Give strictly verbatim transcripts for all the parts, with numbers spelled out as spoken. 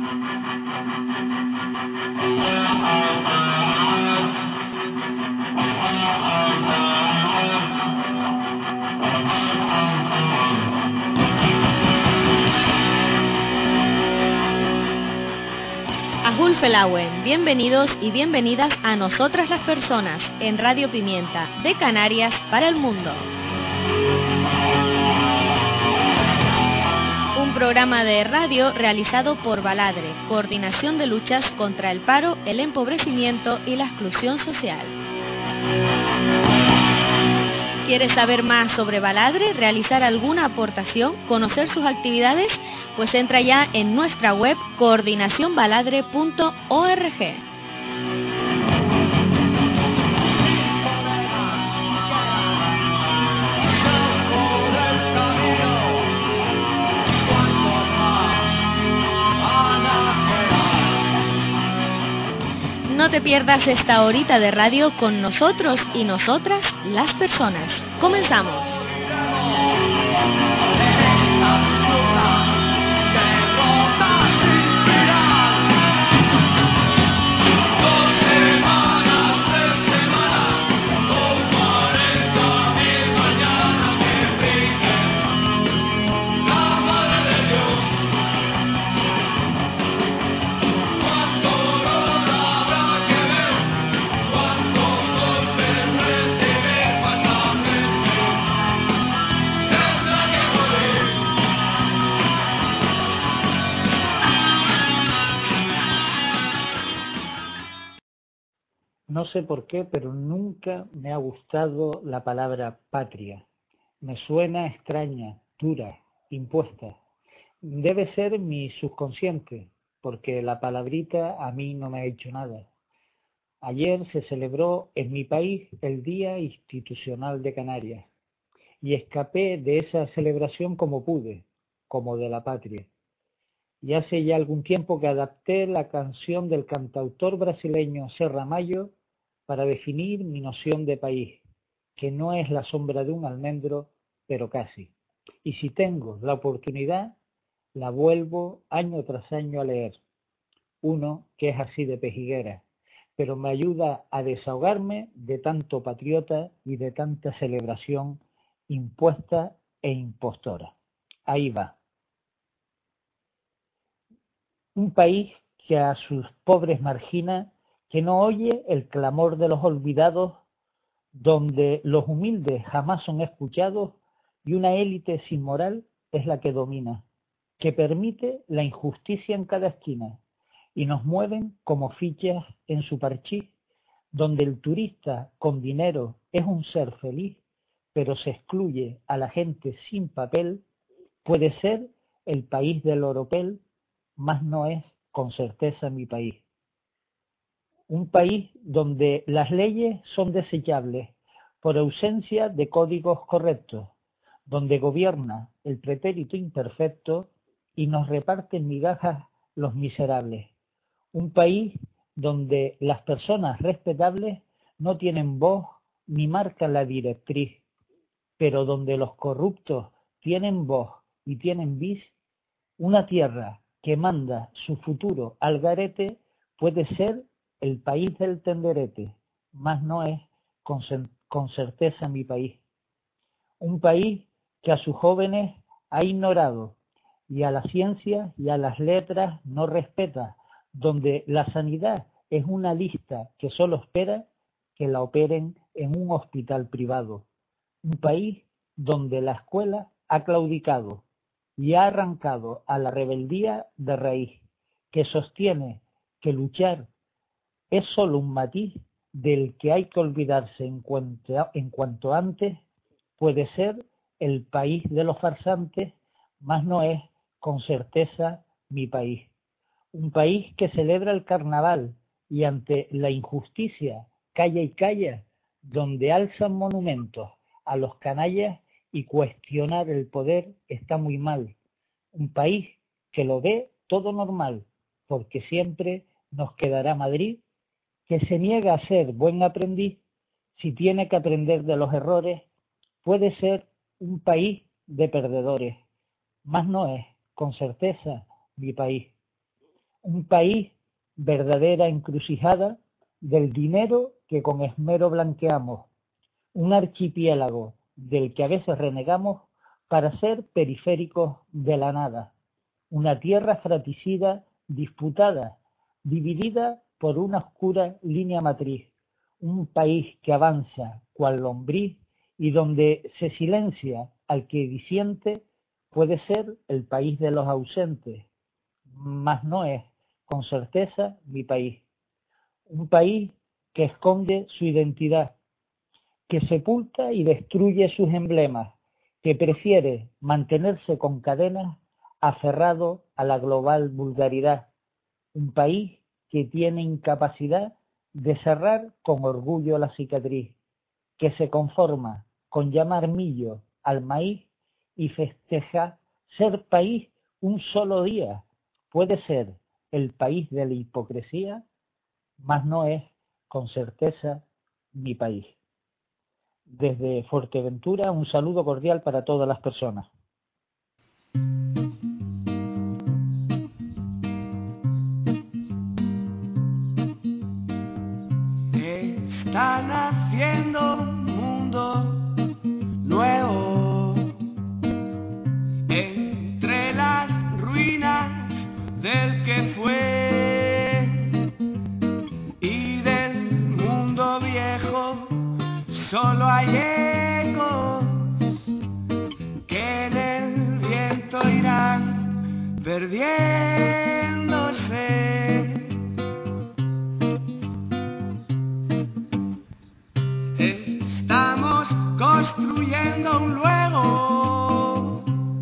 Felauen, bienvenidos y bienvenidas a Nosotras las Personas en Radio Pimienta de Canarias para el mundo. Un programa de radio realizado por Baladre, Coordinación de Luchas contra el Paro, el Empobrecimiento y la Exclusión Social. ¿Quieres saber más sobre Baladre, realizar alguna aportación, conocer sus actividades? Pues entra ya en nuestra web coordinación baladre punto org. No te pierdas esta horita de radio con nosotros y nosotras, las personas. ¡Comenzamos! No sé por qué, pero nunca me ha gustado la palabra patria. Me suena extraña, dura, impuesta. Debe ser mi subconsciente, porque la palabrita a mí no me ha hecho nada. Ayer se celebró en mi país el Día Institucional de Canarias y escapé de esa celebración como pude, como de la patria. Y hace ya algún tiempo que adapté la canción del cantautor brasileño Serra Mayo para definir mi noción de país, que no es la sombra de un almendro, pero casi. Y si tengo la oportunidad, la vuelvo año tras año a leer. Uno que es así de pejiguera, pero me ayuda a desahogarme de tanto patriota y de tanta celebración impuesta e impostora. Ahí va. Un país que a sus pobres margina, que no oye el clamor de los olvidados, donde los humildes jamás son escuchados y una élite sin moral es la que domina, que permite la injusticia en cada esquina y nos mueven como fichas en su parchís, donde el turista con dinero es un ser feliz, pero se excluye a la gente sin papel. Puede ser el país del oropel, mas no es con certeza mi país. Un país donde las leyes son desechables por ausencia de códigos correctos, donde gobierna el pretérito imperfecto y nos reparten migajas los miserables. Un país donde las personas respetables no tienen voz ni marcan la directriz, pero donde los corruptos tienen voz y tienen vis. Una tierra que manda su futuro al garete puede ser el país del tenderete, mas no es con, con certeza mi país. Un país que a sus jóvenes ha ignorado y a la ciencia y a las letras no respeta, donde la sanidad es una lista que solo espera que la operen en un hospital privado. Un país donde la escuela ha claudicado y ha arrancado a la rebeldía de raíz, que sostiene que luchar es solo un matiz del que hay que olvidarse en cuanto, en cuanto antes. Puede ser el país de los farsantes, mas no es con certeza mi país. Un país que celebra el carnaval y ante la injusticia calla y calla, donde alzan monumentos a los canallas y cuestionar el poder está muy mal. Un país que lo ve todo normal, porque siempre nos quedará Madrid, que se niega a ser buen aprendiz, si tiene que aprender de los errores. Puede ser un país de perdedores, mas no es, con certeza, mi país. Un país verdadera encrucijada del dinero que con esmero blanqueamos, un archipiélago del que a veces renegamos para ser periféricos de la nada, una tierra fratricida, disputada, dividida por una oscura línea matriz, un país que avanza cual lombriz y donde se silencia al que disiente, puede ser el país de los ausentes, mas no es, con certeza, mi país. Un país que esconde su identidad, que sepulta y destruye sus emblemas, que prefiere mantenerse con cadenas aferrado a la global vulgaridad. Un país que tiene incapacidad de cerrar con orgullo la cicatriz, que se conforma con llamar millo al maíz y festeja ser país un solo día. Puede ser el país de la hipocresía, mas no es, con certeza, mi país. Desde Fuerteventura, un saludo cordial para todas las personas. Están haciendo un mundo nuevo entre las ruinas del que fue y del mundo viejo. Solo hay ecos que en el viento irán perdiéndose. Estamos construyendo un luego.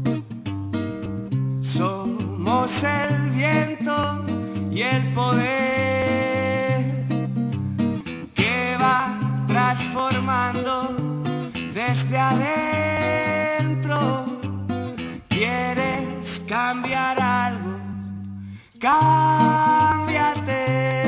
Somos el viento y el poder que va transformando desde adentro. ¿Quieres cambiar algo? Cámbiate.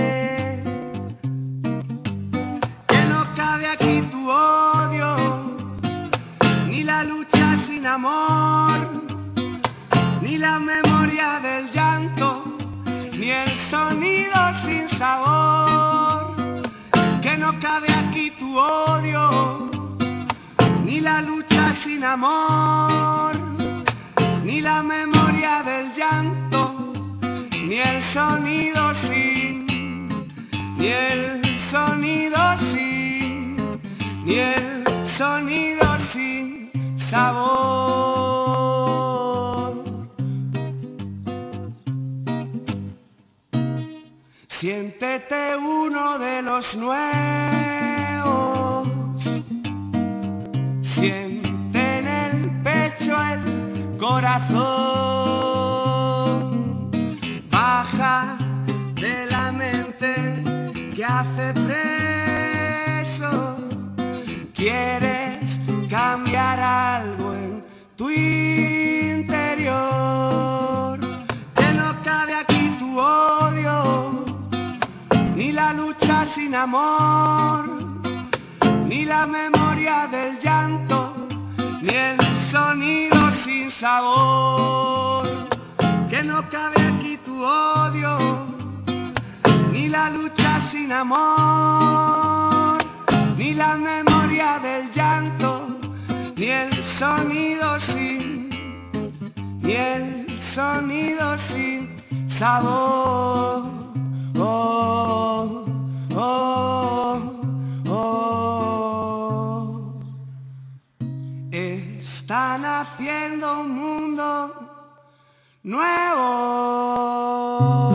Que no cabe aquí tu odio, ni la lucha sin amor, ni la memoria del llanto, ni el sonido sin sabor. Que no cabe aquí tu odio, ni la lucha sin amor, ni la memoria del llanto, ni el sonido sin, ni el sonido sin, ni el sonido sin sabor. Siéntete uno de los nuevos. Siente en el pecho el corazón. Baja de la mente que hace preso. Quieres cambiar algo en tu interior. Que no cabe aquí tu odio, ni la lucha sin amor, ni la memoria del llanto, ni el sonido sin sabor. Que no cabe aquí tu odio, ni la lucha sin amor, ni la memoria del llanto, ni el sonido sin, ni el sonido sin sabor. Oh, oh, oh. Están haciendo un mundo nuevo.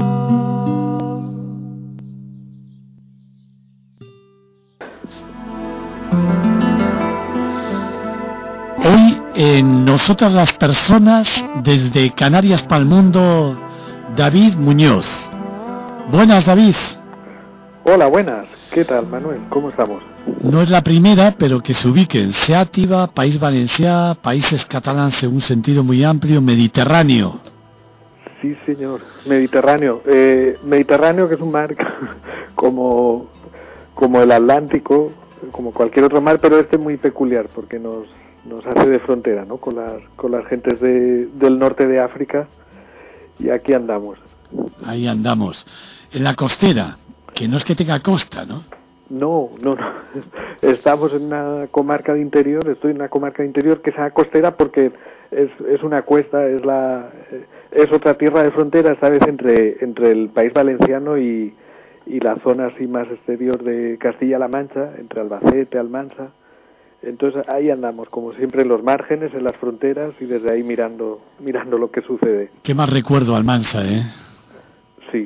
Hoy en Nosotras las Personas, desde Canarias para el Mundo, David Muñoz. Buenas, David. Hola, buenas. ¿Qué tal, Manuel? ¿Cómo estamos? No es la primera, pero que se ubiquen. Seativa, País Valencià, Países Catalans en un sentido muy amplio, Mediterráneo. Sí, señor. Mediterráneo. Eh, Mediterráneo, que es un mar como, como el Atlántico, como cualquier otro mar, pero este es muy peculiar porque nos, nos hace de frontera, ¿no? Con las, con las gentes de, del norte de África, y aquí andamos. ahí andamos. En la costera, que no es que tenga costa, ¿no? No, no, no. Estamos en una comarca de interior, estoy en una comarca de interior que sea costera porque es, es una cuesta, es la es otra tierra de frontera, esta vez entre entre el país valenciano y, y la zona así más exterior de Castilla-La Mancha, entre Albacete, Almansa. Entonces ahí andamos, como siempre, en los márgenes, en las fronteras y desde ahí mirando mirando lo que sucede. Qué más recuerdo Almansa, ¿eh? Sí.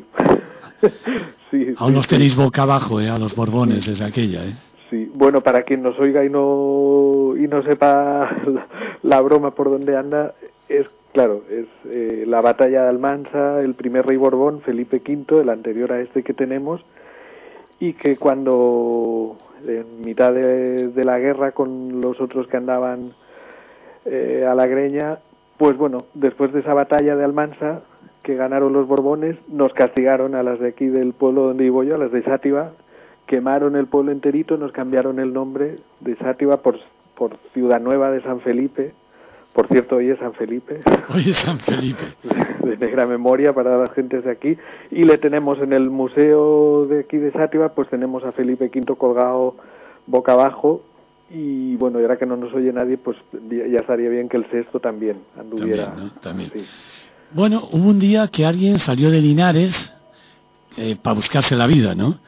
sí Aún sí, los sí. tenéis boca abajo, ¿eh? A los Borbones desde aquella, ¿eh? Sí, bueno, para quien nos oiga y no y no sepa la, la broma por dónde anda, es claro, es eh, la batalla de Almansa, el primer rey Borbón, Felipe quinto, el anterior a este que tenemos, y que cuando en mitad de, de la guerra con los otros que andaban eh, a la greña, pues bueno, después de esa batalla de Almansa que ganaron los Borbones, nos castigaron a las de aquí del pueblo donde vivo yo, a las de Xàtiva, quemaron el pueblo enterito, nos cambiaron el nombre de Xàtiva por, por Ciudad Nueva de San Felipe. Por cierto, hoy es San Felipe. Hoy es San Felipe. De negra memoria para la gente de aquí. Y le tenemos en el museo de aquí de Xàtiva, pues tenemos a Felipe quinto colgado boca abajo. Y bueno, y ahora que no nos oye nadie, pues ya estaría bien que el sexto también anduviera. También, ¿no? También. Sí. Bueno, hubo un día que alguien salió de Linares eh, para buscarse la vida, ¿no?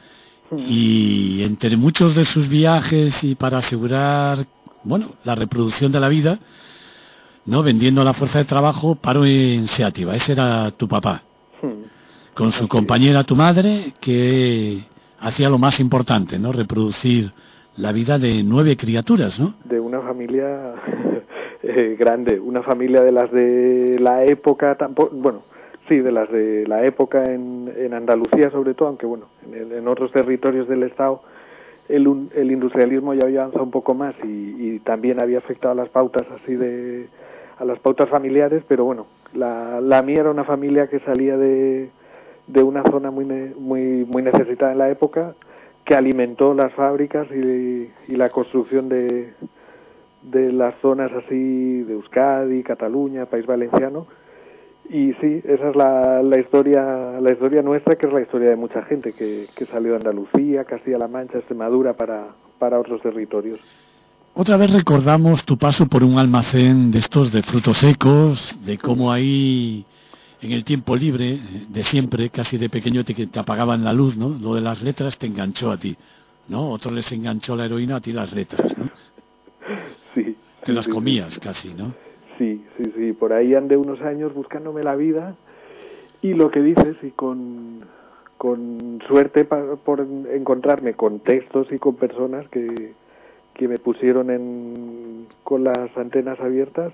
Y entre muchos de sus viajes y para asegurar, bueno, la reproducción de la vida, ¿no? Vendiendo la fuerza de trabajo, paró en Xàtiva. Ese era tu papá. Con su compañera, tu madre, que hacía lo más importante, ¿no? Reproducir la vida de nueve criaturas, ¿no? De una familia eh, grande, una familia de las de la época, tampoco, bueno, sí, de las de la época en, en Andalucía sobre todo, aunque bueno, en, en otros territorios del Estado el, el industrialismo ya había avanzado un poco más y, y también había afectado a las pautas así de, a las pautas familiares, pero bueno, la, la mía era una familia que salía de, de una zona muy, muy, muy necesitada en la época, que alimentó las fábricas y, y la construcción de, de las zonas así de Euskadi, Cataluña, País Valenciano. Y sí, esa es la, la historia la historia nuestra, que es la historia de mucha gente que, que salió de Andalucía, Castilla-La Mancha, Extremadura para, para otros territorios. Otra vez recordamos tu paso por un almacén de estos de frutos secos, de cómo ahí en el tiempo libre de siempre, casi de pequeño te, te apagaban la luz, ¿no? Lo de las letras te enganchó a ti, ¿no? Otros les enganchó la heroína, a ti las letras, ¿no? Sí. Te sí, las sí, comías sí. casi, ¿no? Sí, sí, sí. Por ahí andé unos años buscándome la vida y lo que dices, y con, con suerte pa, por encontrarme con textos y con personas que, que me pusieron en, con las antenas abiertas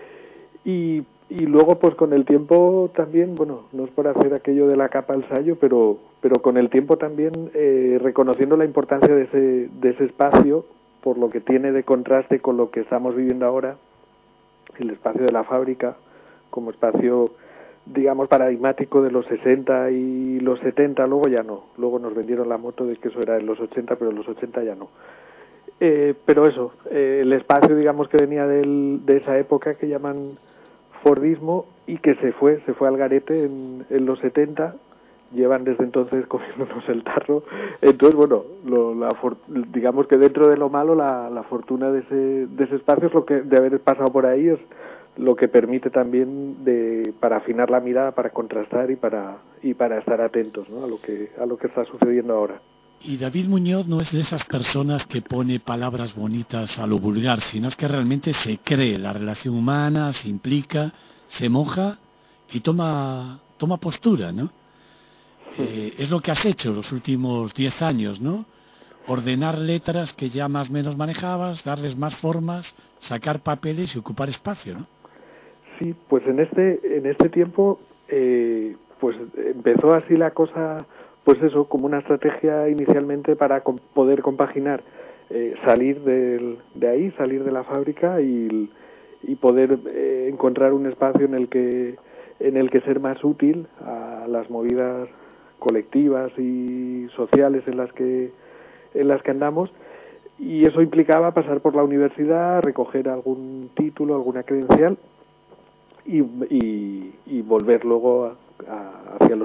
y Y luego, pues con el tiempo también, bueno, no es por hacer aquello de la capa al sayo, pero pero con el tiempo también eh, reconociendo la importancia de ese, de ese espacio, por lo que tiene de contraste con lo que estamos viviendo ahora, el espacio de la fábrica, como espacio, digamos, paradigmático de los sesenta y los setenta, luego ya no, luego nos vendieron la moto de que eso era en los ochenta, pero en los ochenta ya no. Eh, pero eso, eh, el espacio, digamos, que venía del, de esa época que llaman Fordismo y que se fue, se fue al garete en, en los setenta, llevan desde entonces comiéndonos el tarro. Entonces, bueno, lo, la, digamos que dentro de lo malo, la, la fortuna de ese, de ese espacio es lo que, de haber pasado por ahí, es lo que permite también de, para afinar la mirada, para contrastar y para, y para estar atentos, ¿no? a lo que, a lo que está sucediendo ahora. Y David Muñoz no es de esas personas que pone palabras bonitas a lo vulgar, sino es que realmente se cree la relación humana, se implica, se moja y toma toma postura, ¿no? Sí. Eh, es lo que has hecho los últimos diez años, ¿no? Ordenar letras que ya más o menos manejabas, darles más formas, sacar papeles y ocupar espacio, ¿no? Sí, pues en este en este tiempo eh, pues empezó así la cosa. Pues eso, como una estrategia inicialmente para com- poder compaginar, eh, salir del, de ahí, salir de la fábrica y, y poder eh, encontrar un espacio en el que en el que ser más útil a las movidas colectivas y sociales en las que en las que andamos, y eso implicaba pasar por la universidad, recoger algún título, alguna credencial y, y, y volver luego a, a, hacia los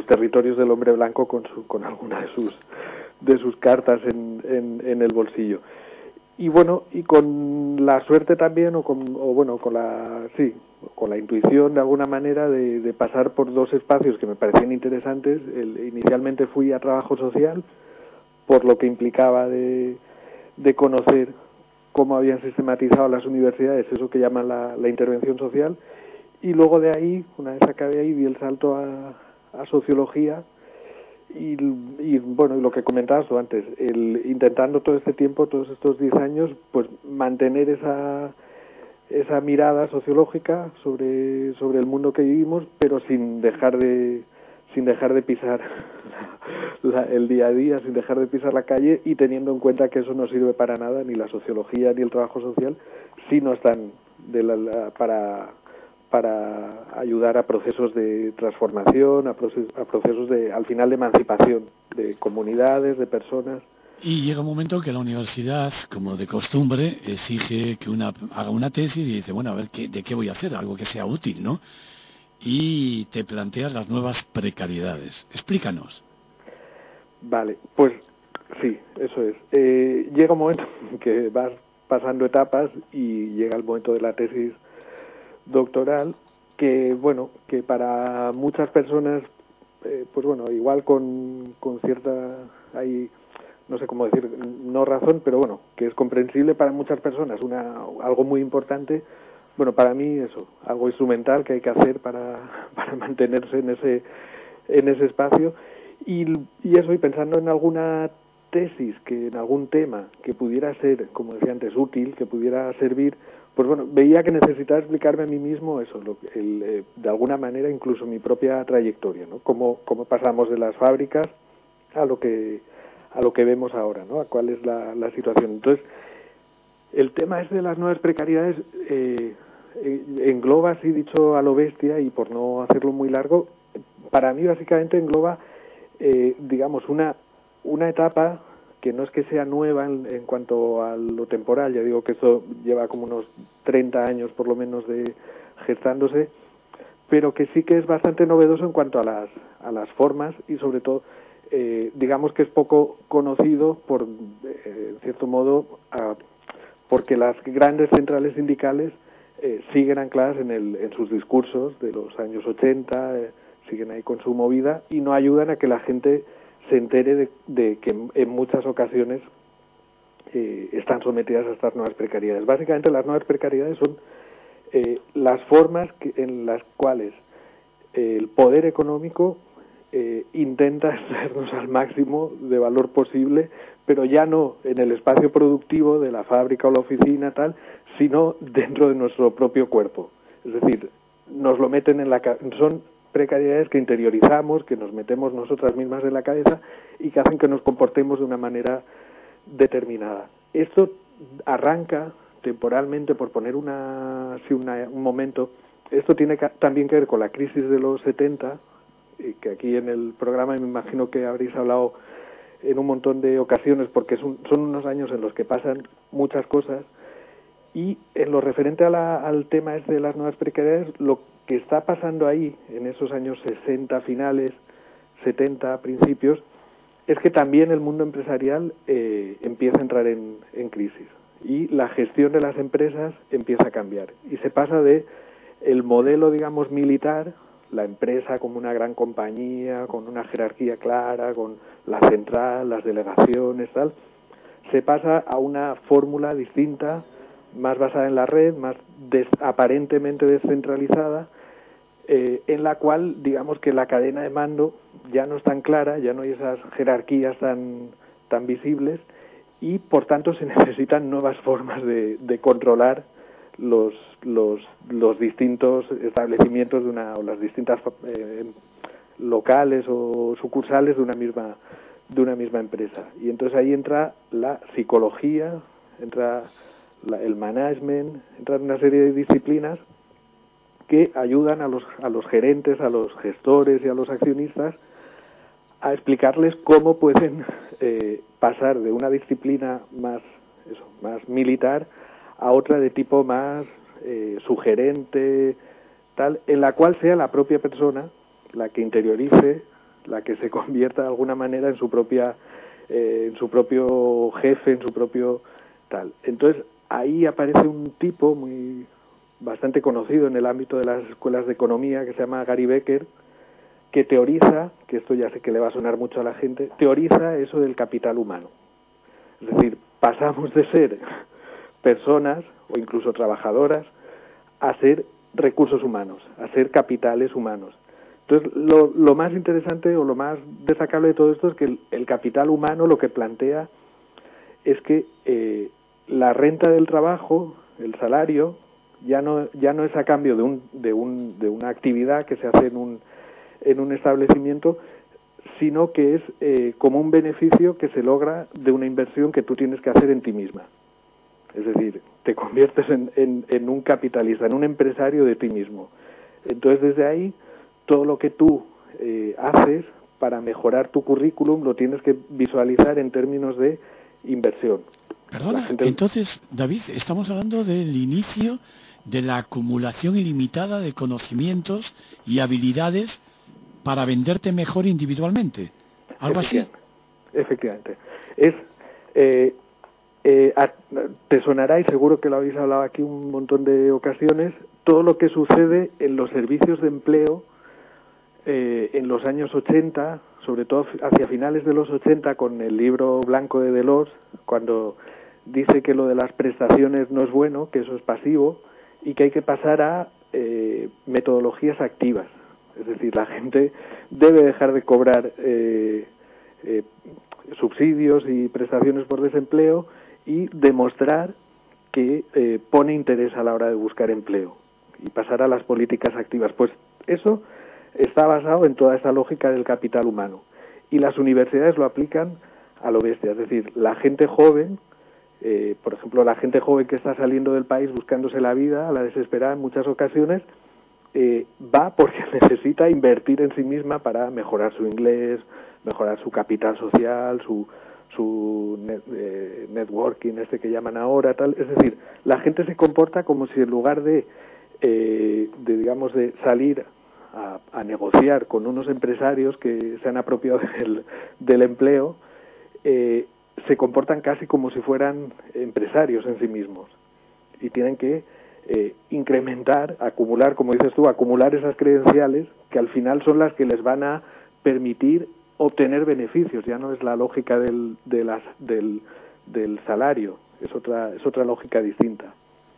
los territorios del hombre blanco con su, con alguna de sus de sus cartas en, en, en el bolsillo. Y bueno, y con la suerte también, o con, o bueno, con la, sí, con la intuición de alguna manera de, de pasar por dos espacios que me parecían interesantes. El, inicialmente fui a trabajo social, por lo que implicaba de, de conocer cómo habían sistematizado las universidades, eso que llaman la, la intervención social, y luego de ahí, una vez acabé ahí, di el salto a, a sociología. Y, y bueno, y lo que comentabas tú antes, el, intentando todo este tiempo, todos estos diez años, pues mantener esa esa mirada sociológica sobre sobre el mundo que vivimos, pero sin dejar de sin dejar de pisar la, el día a día, sin dejar de pisar la calle, y teniendo en cuenta que eso no sirve para nada, ni la sociología ni el trabajo social, si no están de la, la, para para ayudar a procesos de transformación, a, proces, a procesos de, al final, de emancipación de comunidades, de personas. Y llega un momento que la universidad, como de costumbre, exige que una haga una tesis y dice, bueno, a ver, ¿qué, ¿de qué voy a hacer? Algo que sea útil, ¿no? Y te planteas las nuevas precariedades. Explícanos. Vale, pues sí, eso es. Eh, llega un momento en que vas pasando etapas y llega el momento de la tesis doctoral, que bueno, que para muchas personas, eh, pues bueno, igual con, con cierta, hay, no sé cómo decir, no razón, pero bueno, que es comprensible para muchas personas, una algo muy importante. Bueno, para mí eso, algo instrumental que hay que hacer para, para mantenerse en ese en ese espacio, y, y eso, y pensando en alguna tesis, que en algún tema que pudiera ser, como decía antes, útil, que pudiera servir, pues bueno, veía que necesitaba explicarme a mí mismo eso, lo, el, eh, de alguna manera, incluso mi propia trayectoria, ¿no? Cómo, cómo pasamos de las fábricas a lo que a lo que vemos ahora, ¿no? A cuál es la, la situación. Entonces, el tema es de las nuevas precariedades, eh, eh, engloba, así dicho a lo bestia, y por no hacerlo muy largo, para mí básicamente engloba, eh, digamos, una una etapa que no es que sea nueva en, en cuanto a lo temporal, ya digo que eso lleva como unos treinta años por lo menos de gestándose, pero que sí que es bastante novedoso en cuanto a las a las formas, y sobre todo, eh, digamos que es poco conocido por, eh, en cierto modo, a, porque las grandes centrales sindicales eh, siguen ancladas en, el, en sus discursos de los años ochenta, eh, siguen ahí con su movida, y no ayudan a que la gente se entere de, de que en muchas ocasiones eh, están sometidas a estas nuevas precariedades. Básicamente, las nuevas precariedades son eh, las formas que, en las cuales eh, el poder económico eh, intenta extraernos al máximo de valor posible, pero ya no en el espacio productivo de la fábrica o la oficina, tal, sino dentro de nuestro propio cuerpo. Es decir, nos lo meten en la cabeza. Son precariedades que interiorizamos, que nos metemos nosotras mismas en la cabeza y que hacen que nos comportemos de una manera determinada. Esto arranca temporalmente, por poner una, sí, una, un momento, esto tiene que, también que ver con la crisis de los setenta, y que aquí en el programa me imagino que habréis hablado en un montón de ocasiones, porque es un, son unos años en los que pasan muchas cosas. Y en lo referente a la, al tema es de las nuevas precariedades, lo que está pasando ahí en esos años sesenta finales, setenta principios, es que también el mundo empresarial eh, empieza a entrar en, en crisis, y la gestión de las empresas empieza a cambiar, y se pasa de el modelo, digamos, militar, la empresa como una gran compañía, con una jerarquía clara, con la central, las delegaciones, tal, se pasa a una fórmula distinta, más basada en la red, más des, aparentemente descentralizada, eh, en la cual, digamos, que la cadena de mando ya no es tan clara, ya no hay esas jerarquías tan tan visibles, y por tanto se necesitan nuevas formas de, de controlar los los los distintos establecimientos de una, o las distintas eh, locales o sucursales de una misma de una misma empresa. Y entonces ahí entra la psicología, entra La, el management, entran una serie de disciplinas que ayudan a los a los gerentes, a los gestores y a los accionistas a explicarles cómo pueden eh, pasar de una disciplina más eso, más militar a otra de tipo más eh, sugerente, tal, en la cual sea la propia persona la que interiorice la que se convierta de alguna manera en su propia, eh, en su propio jefe, en su propio tal. Entonces ahí aparece un tipo muy bastante conocido en el ámbito de las escuelas de economía que se llama Gary Becker, que teoriza, que esto ya sé que le va a sonar mucho a la gente, teoriza eso del capital humano. Es decir, pasamos de ser personas o incluso trabajadoras a ser recursos humanos, a ser capitales humanos. Entonces, lo, lo más interesante o lo más destacable de todo esto es que el, el capital humano lo que plantea es que eh, la renta del trabajo, el salario, ya no ya no es a cambio de un de un de una actividad que se hace en un en un establecimiento, sino que es eh, como un beneficio que se logra de una inversión que tú tienes que hacer en ti misma. Es decir, te conviertes en, en, en un capitalista, en un empresario de ti mismo. Entonces, desde ahí, todo lo que tú eh, haces para mejorar tu currículum lo tienes que visualizar en términos de inversión. Perdona, gente... entonces, David, estamos hablando del inicio de la acumulación ilimitada de conocimientos y habilidades para venderte mejor individualmente. ¿Algo así? Efectivamente. Es... Eh, Eh, a, te sonará, y seguro que lo habéis hablado aquí un montón de ocasiones, todo lo que sucede en los servicios de empleo eh, en los años ochenta, sobre todo hacia finales de los ochenta, con el libro blanco de Delors, cuando dice que lo de las prestaciones no es bueno, que eso es pasivo, y que hay que pasar a eh, metodologías activas. Es decir, la gente debe dejar de cobrar eh, eh, subsidios y prestaciones por desempleo y demostrar que eh, pone interés a la hora de buscar empleo y pasar a las políticas activas. Pues eso está basado en toda esa lógica del capital humano, y las universidades lo aplican a lo bestia. Es decir, la gente joven, eh, por ejemplo, la gente joven que está saliendo del país buscándose la vida a la desesperada en muchas ocasiones, eh, va porque necesita invertir en sí misma para mejorar su inglés, mejorar su capital social, su su net, eh, networking este que llaman ahora, tal. Es decir, la gente se comporta como si en lugar de, eh, de digamos, de salir a, a negociar con unos empresarios que se han apropiado del, del empleo, eh, se comportan casi como si fueran empresarios en sí mismos y tienen que eh, incrementar, acumular, como dices tú, acumular esas credenciales que al final son las que les van a permitir obtener beneficios. Ya no es la lógica del, de las, del, del salario, es otra, es otra lógica distinta.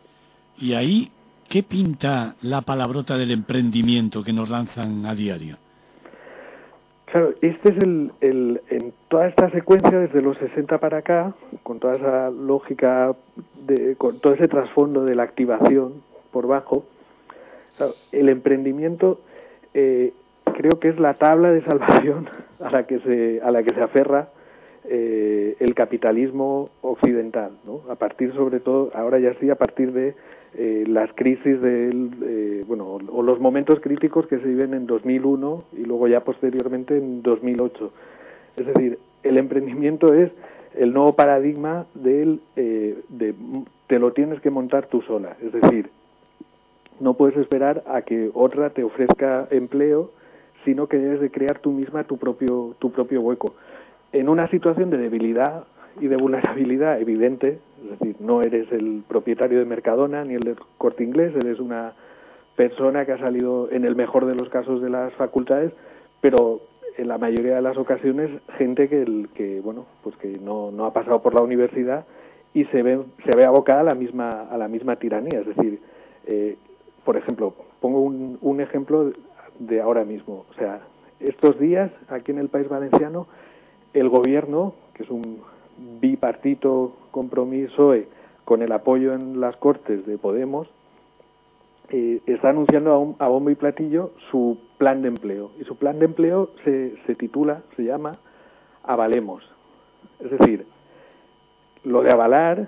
Y ahí, ¿qué pinta la palabrota del emprendimiento que nos lanzan a diario? Claro, este es el, el en toda esta secuencia desde los sesenta para acá, con toda esa lógica, de, con todo ese trasfondo de la activación por bajo, claro, el emprendimiento eh, creo que es la tabla de salvación a la que se a la que se aferra eh, el capitalismo occidental, ¿no? A partir, sobre todo, ahora ya sí, a partir de eh, las crisis del eh, bueno o, o los momentos críticos que se viven en dos mil uno y luego ya posteriormente en dos mil ocho. Es decir, el emprendimiento es el nuevo paradigma del eh, de te lo tienes que montar tú sola. Es decir, no puedes esperar a que otra te ofrezca empleo, sino que debes de crear tú misma tu propio tu propio hueco. En una situación de debilidad y de vulnerabilidad evidente, es decir, no eres el propietario de Mercadona ni el de Corte Inglés, eres una persona que ha salido en el mejor de los casos de las facultades, pero en la mayoría de las ocasiones gente que el, que bueno, pues que no no ha pasado por la universidad y se ve se ve abocada a la misma a la misma tiranía. Es decir, eh, por ejemplo, pongo un, un ejemplo de ahora mismo. O sea, estos días aquí en el País Valenciano el gobierno, que es un bipartito compromiso eh, con el apoyo en las Cortes de Podemos, eh, está anunciando a, un, a bombo y platillo su plan de empleo. Y su plan de empleo se, se titula, se llama Avalemos. Es decir, lo de avalar,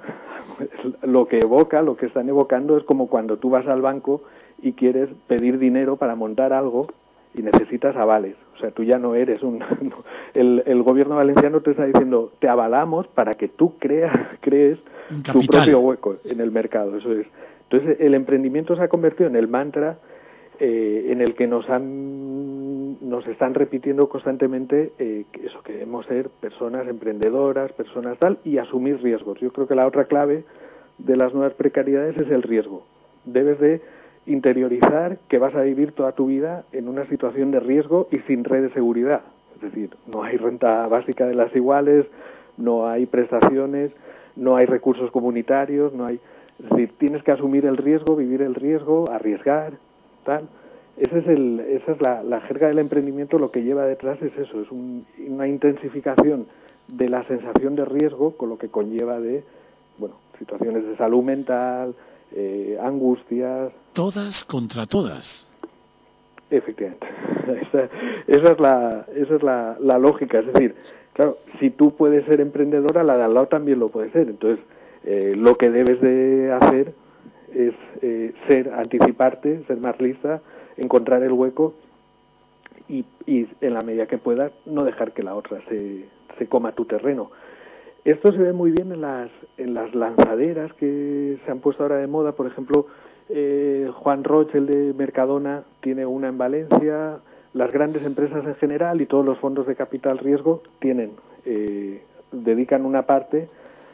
lo que evoca, lo que están evocando es como cuando tú vas al banco y quieres pedir dinero para montar algo y necesitas avales. O sea, tú ya no eres un... el, el gobierno valenciano te está diciendo, te avalamos para que tú creas, crees tu propio hueco en el mercado. Eso es. Entonces, el emprendimiento se ha convertido en el mantra eh, en el que nos han nos están repitiendo constantemente eh, que eso, que debemos ser personas emprendedoras, personas tal, y asumir riesgos. Yo creo que la otra clave de las nuevas precariedades es el riesgo. Debes de interiorizar que vas a vivir toda tu vida en una situación de riesgo y sin red de seguridad. Es decir, no hay renta básica de las iguales, no hay prestaciones, no hay recursos comunitarios, no hay... Es decir, tienes que asumir el riesgo, vivir el riesgo, arriesgar, tal. Ese es el, esa es la, la jerga del emprendimiento, lo que lleva detrás es eso, es un, una intensificación de la sensación de riesgo, con lo que conlleva de, bueno, situaciones de salud mental, eh, angustias. Todas contra todas. Efectivamente. Esa, esa es la, esa es la, la lógica. Es decir, claro, si tú puedes ser emprendedora, la de al lado también lo puede ser. Entonces, eh, lo que debes de hacer es eh, ser, anticiparte, ser más lista, encontrar el hueco y, y en la medida que puedas no dejar que la otra se, se coma tu terreno. Esto se ve muy bien en las, en las lanzaderas que se han puesto ahora de moda. Por ejemplo, eh, Juan Roche, el de Mercadona, tiene una en Valencia. Las grandes empresas en general y todos los fondos de capital riesgo tienen, eh, dedican una parte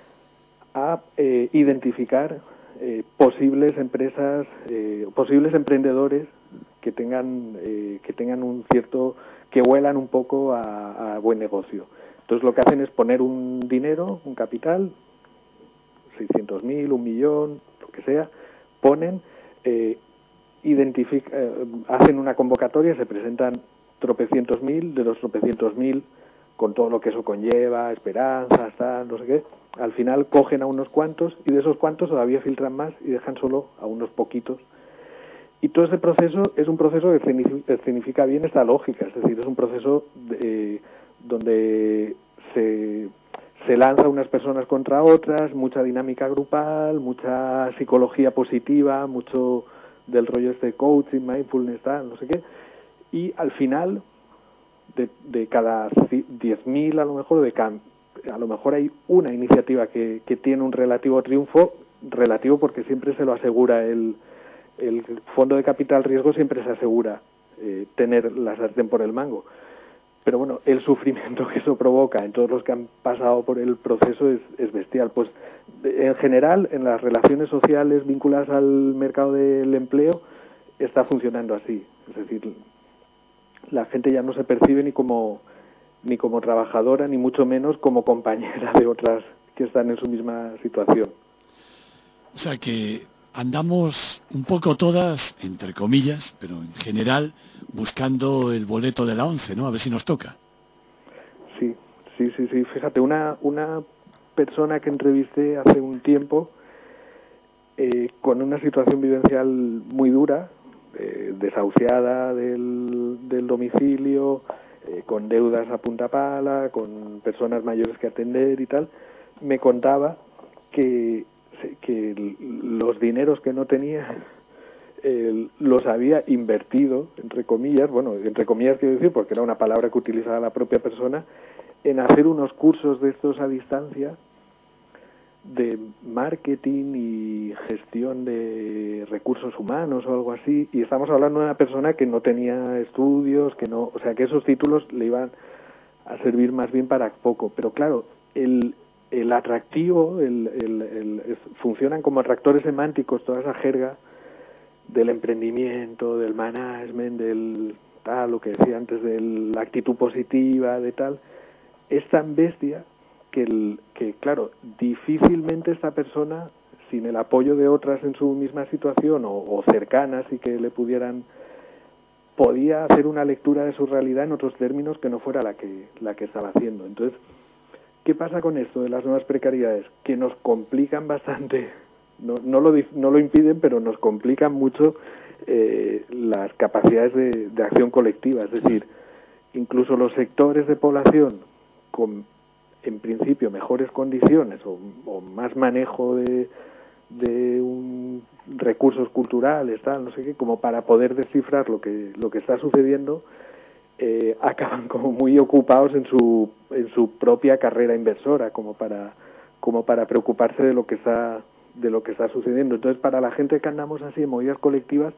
a eh, identificar eh, posibles empresas, eh, posibles emprendedores que tengan eh, que tengan un cierto, que huelan un poco a, a buen negocio. Entonces lo que hacen es poner un dinero, un capital, seiscientos mil, un millón, lo que sea, ponen, eh, identific eh, hacen una convocatoria, se presentan tropecientos mil, de los tropecientos mil, con todo lo que eso conlleva, esperanzas, tal, no sé qué, al final cogen a unos cuantos y de esos cuantos todavía filtran más y dejan solo a unos poquitos. Y todo ese proceso es un proceso que significa bien esta lógica, es decir, es un proceso de, donde se, se lanza unas personas contra otras, mucha dinámica grupal, mucha psicología positiva, mucho del rollo este coaching, mindfulness, tal, no sé qué, y al final de, de cada diez mil a lo mejor, de cada, a lo mejor hay una iniciativa que, que tiene un relativo triunfo, relativo porque siempre se lo asegura el el fondo de capital riesgo, siempre se asegura eh, tener la sartén por el mango. Pero bueno, el sufrimiento que eso provoca en todos los que han pasado por el proceso es, es bestial. Pues en general, en las relaciones sociales vinculadas al mercado del empleo, está funcionando así. Es decir, la gente ya no se percibe ni como ni como trabajadora, ni mucho menos como compañera de otras que están en su misma situación. O sea que andamos un poco todas, entre comillas, pero en general, buscando el boleto de la once, ¿no? A ver si nos toca. Sí, sí, sí, sí. Fíjate, una, una persona que entrevisté hace un tiempo, eh, con una situación vivencial muy dura, eh, desahuciada del, del domicilio, eh, con deudas a punta pala, con personas mayores que atender y tal, me contaba que que los dineros que no tenía eh, los había invertido, entre comillas, bueno, entre comillas quiero decir, porque era una palabra que utilizaba la propia persona, en hacer unos cursos de estos a distancia de marketing y gestión de recursos humanos o algo así, y estamos hablando de una persona que no tenía estudios, que no, o sea, que esos títulos le iban a servir más bien para poco, pero claro, el el atractivo, el, el, el, es, funcionan como atractores semánticos toda esa jerga del emprendimiento, del management, del tal, lo que decía antes, de la actitud positiva, de tal, es tan bestia que, el, que claro, difícilmente esta persona, sin el apoyo de otras en su misma situación o, o cercanas y que le pudieran, podía hacer una lectura de su realidad en otros términos que no fuera la que, la que estaba haciendo. Entonces, ¿qué pasa con esto de las nuevas precariedades? Que nos complican bastante, no, no, lo, no lo impiden, pero nos complican mucho eh, las capacidades de, de acción colectiva. Es decir, incluso los sectores de población con, en principio, mejores condiciones o, o más manejo de, de un, recursos culturales, tal, no sé qué, como para poder descifrar lo que, lo que está sucediendo, Eh, acaban como muy ocupados en su en su propia carrera inversora, como para como para preocuparse de lo que está de lo que está sucediendo. Entonces, para la gente que andamos así en movidas colectivas,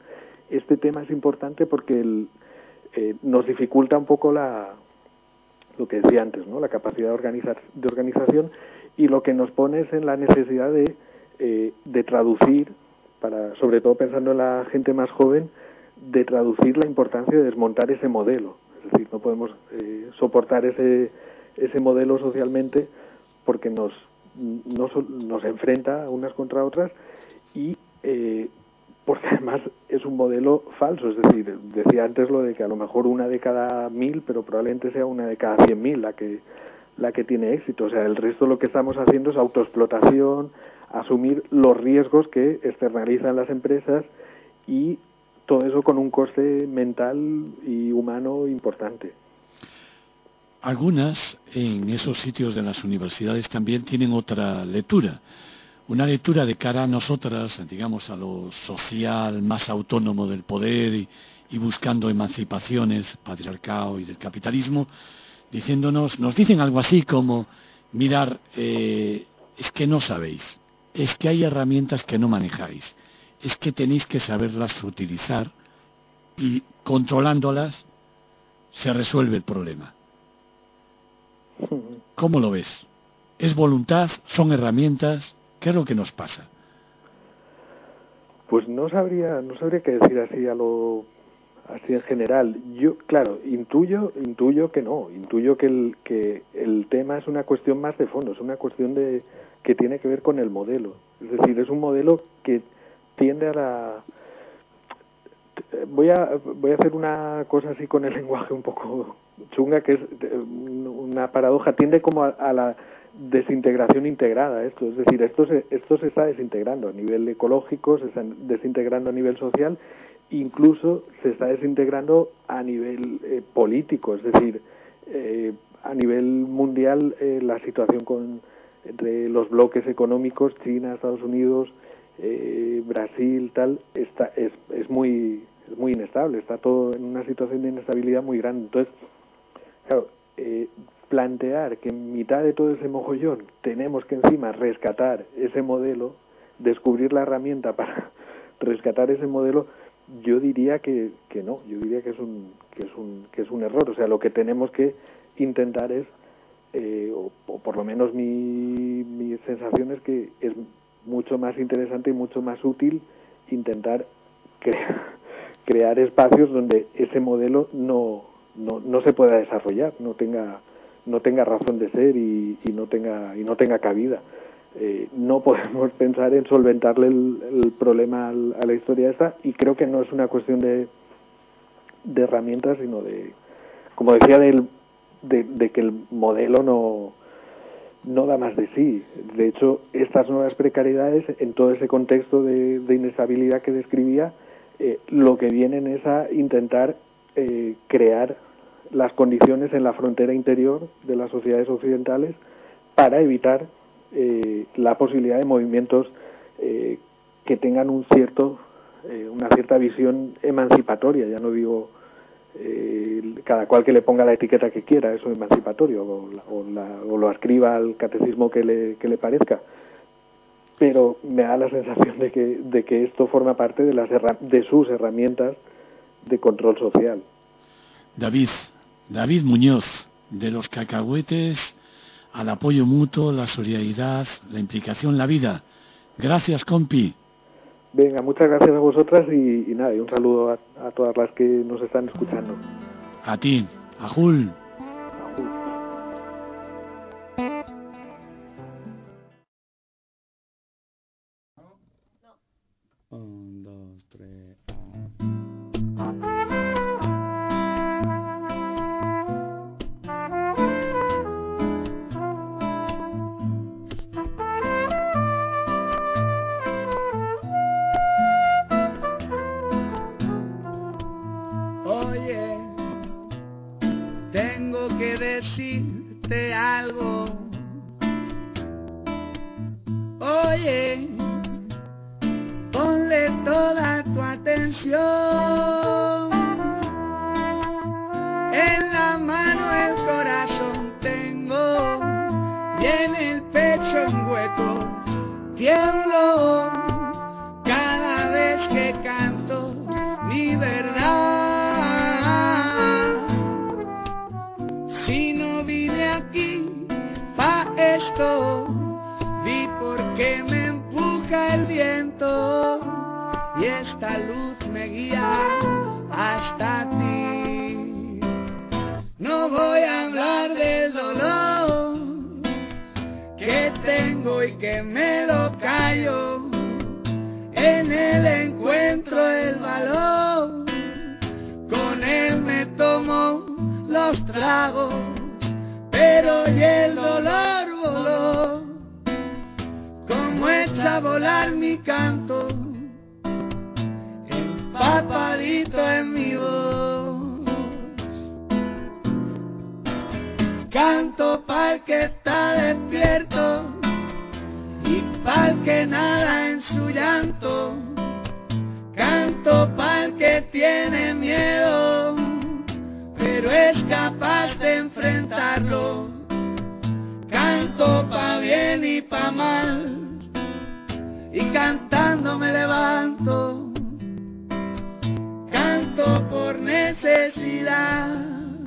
este tema es importante porque el, eh, nos dificulta un poco la, lo que decía antes, ¿no? La capacidad de, organizar, de organización, y lo que nos pone es en la necesidad de, eh, de traducir, para, sobre todo pensando en la gente más joven, de traducir la importancia de desmontar ese modelo. Es decir, no podemos eh, soportar ese, ese modelo socialmente porque nos, nos, nos enfrenta unas contra otras y eh, porque además es un modelo falso. Es decir, decía antes lo de que a lo mejor una de cada mil, pero probablemente sea una de cada cien mil la que, la que tiene éxito. O sea, el resto lo que estamos haciendo es autoexplotación, asumir los riesgos que externalizan las empresas y todo eso con un coste mental y humano importante. Algunas en esos sitios de las universidades también tienen otra lectura, una lectura de cara a nosotras, digamos, a lo social más autónomo del poder y, y buscando emancipaciones, patriarcado y del capitalismo, diciéndonos, nos dicen algo así como, mirar, eh, es que no sabéis, es que hay herramientas que no manejáis, es que tenéis que saberlas utilizar y controlándolas se resuelve el problema. ¿Cómo lo ves? ¿Es voluntad? ¿Son herramientas? ¿Qué es lo que nos pasa? Pues no sabría, no sabría qué decir así a lo así en general. Yo, claro, intuyo, intuyo que no, intuyo que el que el tema es una cuestión más de fondo, es una cuestión de que tiene que ver con el modelo. Es decir, es un modelo que tiende a la voy a voy a hacer una cosa así con el lenguaje un poco chunga, que es una paradoja, tiende como a, a la desintegración integrada esto, es decir, esto se, esto se está desintegrando a nivel ecológico, se está desintegrando a nivel social, incluso se está desintegrando a nivel eh, político, es decir, eh, a nivel mundial eh, la situación con entre los bloques económicos, China, Estados Unidos, eh, Brasil, tal, está, es, es muy es muy inestable, está todo en una situación de inestabilidad muy grande. Entonces, claro, eh, plantear que en mitad de todo ese mogollón tenemos que encima rescatar ese modelo, descubrir la herramienta para rescatar ese modelo, yo diría que, que no, yo diría que es un que es un que es un error. O sea, lo que tenemos que intentar es eh, o, o por lo menos mi, mi sensación es que es mucho más interesante y mucho más útil intentar cre- crear espacios donde ese modelo no, no no se pueda desarrollar, no tenga no tenga razón de ser y, y no tenga y no tenga cabida. Eh, no podemos pensar en solventarle el, el problema al, a la historia esta, y creo que no es una cuestión de de herramientas, sino de, como decía, del, de, de que el modelo no no da más de sí. De hecho, estas nuevas precariedades, en todo ese contexto de, de inestabilidad que describía, eh, lo que vienen es a intentar eh, crear las condiciones en la frontera interior de las sociedades occidentales para evitar eh, la posibilidad de movimientos eh, que tengan un cierto eh, una cierta visión emancipatoria. Ya no digo eh, cada cual que le ponga la etiqueta que quiera, eso emancipatorio, o, la, o, la, o lo ascriba al catecismo que le, que le parezca, pero me da la sensación de que, de que esto forma parte de, las herra- de sus herramientas de control social. David, David Muñoz, de los cacahuetes al apoyo mutuo, la solidaridad, la implicación, la vida. Gracias, compi. Venga, muchas gracias a vosotras y, y nada, y un saludo a, a todas las que nos están escuchando. A ti, a Jul. Un, dos, tres. Oye, tengo que decirte algo. Oye, ponle toda tu atención. En la mano el corazón tengo y en el pecho un hueco. Tiemblo cada vez que canto mi Si no vine aquí pa' esto, vi por qué me empuja el viento y esta luz me guía hasta ti. No voy a hablar del dolor que tengo y que me lo callo. En él encuentro el valor, con él me tomo los tragos, pero hoy el dolor voló, como echa a volar mi canto, empapadito en mi voz. Canto pa'l que está despierto y pa'l que nada en su llanto. Canto pa'l que tiene miedo, pero es capaz de enfrentarlo. Canto pa' bien y pa' mal, y cantando me levanto. Canto por necesidad.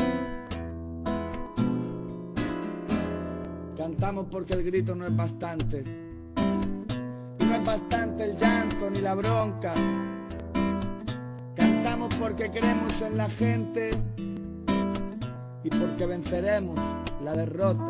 Cantamos porque el grito no es bastante, y no es bastante el llanto ni la bronca. Cantamos porque creemos en la gente y porque venceremos la derrota.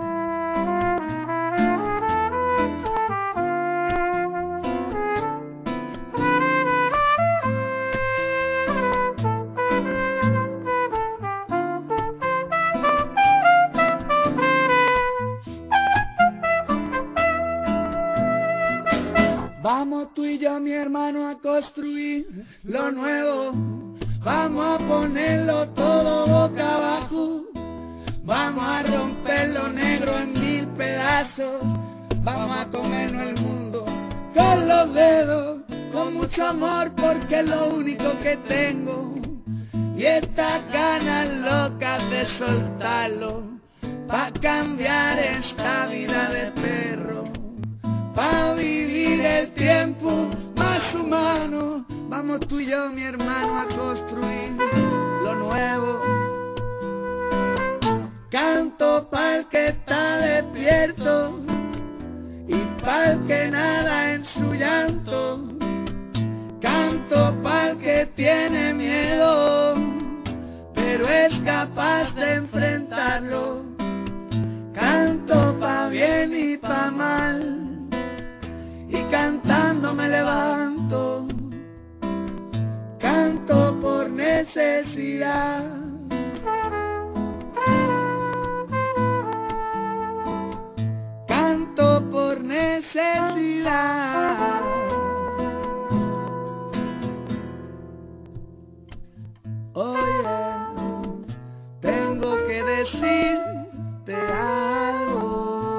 Vamos tú y yo, mi hermano, a construir lo nuevo. Vamos a ponerlo todo boca abajo. Vamos a romper lo negro en mil pedazos. Vamos a comernos el mundo con los dedos, con mucho amor porque es lo único que tengo. Y estas ganas locas de soltarlo, pa' cambiar esta vida de perro, pa' vivir el tiempo más humano. Vamos tú y yo, mi hermano, a construir lo nuevo. Canto pa'l que está despierto y pa'l que nada en su llanto. Canto pa'l que tiene miedo, pero es capaz de enfrentarlo. Canto pa' bien y pa' mal, y cantando me levanto. Canto por necesidad. Canto por necesidad. Oye, tengo que decirte algo.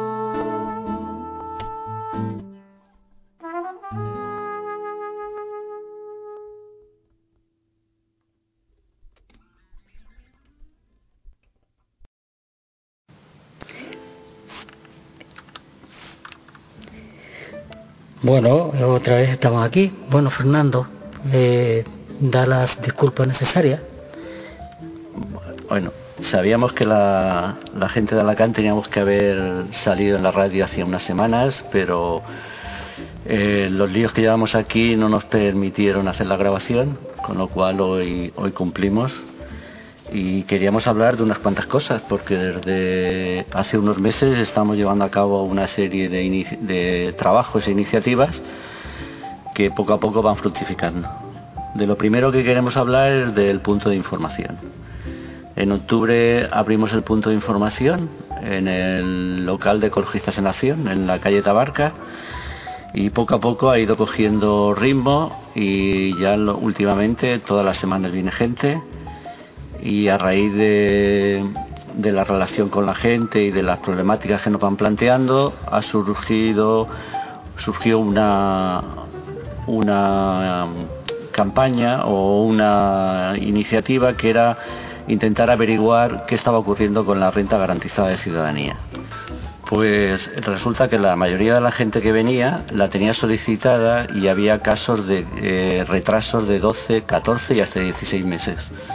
Bueno, otra vez estamos aquí. Bueno, Fernando, eh, da las disculpas necesarias. Bueno, sabíamos que la, la gente de Alacant teníamos que haber salido en la radio hace unas semanas, pero eh, los líos que llevamos aquí no nos permitieron hacer la grabación, con lo cual hoy, hoy cumplimos. Y queríamos hablar de unas cuantas cosas, porque desde hace unos meses estamos llevando a cabo una serie de, inici- de trabajos e iniciativas que poco a poco van fructificando. De lo primero que queremos hablar es del punto de información. En octubre abrimos el punto de información en el local de Ecologistas en Acción, en la calle Tabarca, y poco a poco ha ido cogiendo ritmo y ya lo, últimamente todas las semanas viene gente. Y a raíz de, de la relación con la gente y de las problemáticas que nos van planteando, ha surgido surgió una una campaña o una iniciativa que era intentar averiguar qué estaba ocurriendo con la renta garantizada de ciudadanía. Pues resulta que la mayoría de la gente que venía la tenía solicitada y había casos de eh, retrasos de doce, catorce y hasta dieciséis meses.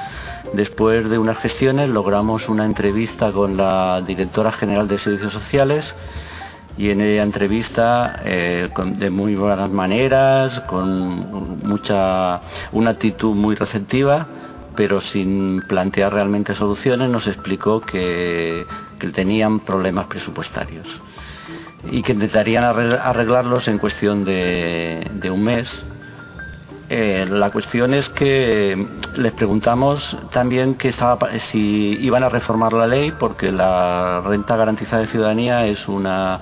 Después de unas gestiones logramos una entrevista con la directora general de Servicios Sociales, y en ella entrevista, eh, con, de muy buenas maneras, con mucha una actitud muy receptiva, pero sin plantear realmente soluciones, nos explicó que, que tenían problemas presupuestarios y que intentarían arreglarlos en cuestión de, de un mes. Eh, la cuestión es que les preguntamos también que estaba, si iban a reformar la ley, porque la renta garantizada de ciudadanía es una,